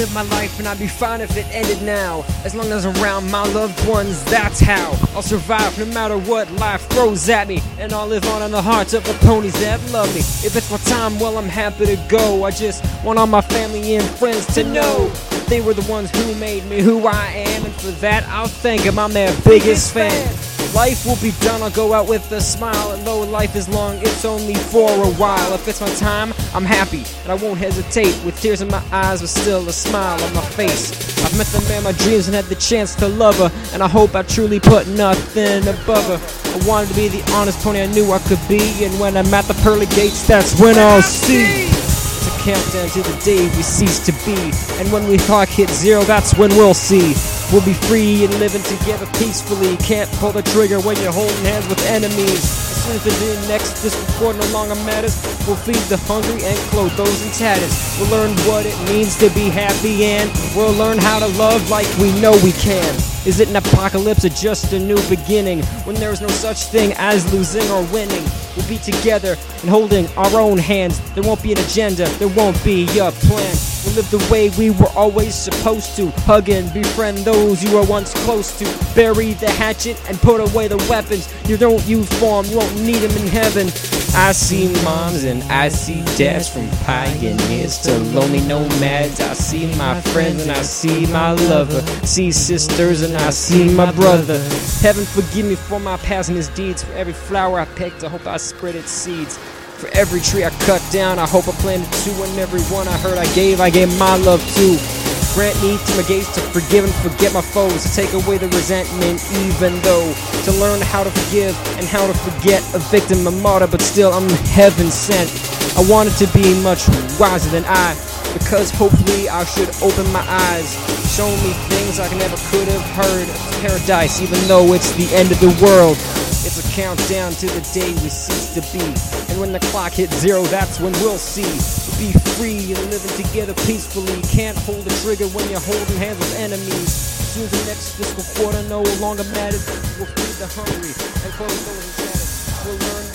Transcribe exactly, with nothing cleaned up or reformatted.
live my life and I'd be fine if it ended now. As long as I'm around my loved ones, that's how I'll survive no matter what life throws at me. And I'll live on in the hearts of the ponies that love me. If it's my time, well, I'm happy to go. I just want all my family and friends to know that they were the ones who made me who I am. And for that, I'll thank them, I'm their biggest fan. Life will be done, I'll go out with a smile. And though life is long, it's only for a while. If it's my time, I'm happy, and I won't hesitate. With tears in my eyes, but still a smile on my face. I've met the man of my dreams and had the chance to love her, and I hope I truly put nothing above her. I wanted to be the honest pony I knew I could be, and when I'm at the pearly gates, that's when I'll see. It's a countdown to the day we cease to be, and when we clock hit zero, that's when we'll see. We'll be free and living together peacefully. Can't pull the trigger when you're holding hands with enemies. As soon as the next discord no longer matters, we'll feed the hungry and clothe those in tatters. We'll learn what it means to be happy, and we'll learn how to love like we know we can. Is it an apocalypse or just a new beginning? When there is no such thing as losing or winning, we'll be together and holding our own hands. There won't be an agenda, there won't be a plan. We'll live the way we were always supposed to. Hug and befriend those you were once close to. Bury the hatchet and put away the weapons. You don't use for 'em, you won't need 'em in heaven. I see moms and I see dads, from pioneers to lonely nomads. I see my friends and I see my lover. See sisters and I see my brother. Heaven forgive me for my past misdeeds. For every flower I picked, I hope I spread its seeds. For every tree I cut down, I hope I planted two. And every one I heard I gave, I gave my love to. Grant me to my gaze to forgive and forget my foes, to take away the resentment even though, to learn how to forgive and how to forget. A victim, a martyr, but still I'm heaven sent. I wanted to be much wiser than I, because hopefully I should open my eyes, show me things I never could have heard. Paradise, even though it's the end of the world. It's a countdown to the day we cease to be, and when the clock hits zero, that's when we'll see. Be free and living together peacefully. Can't hold the trigger when you're holding hands with enemies. As soon as the next fiscal quarter no longer matters, we'll feed the hungry and close those in shadows. We'll learn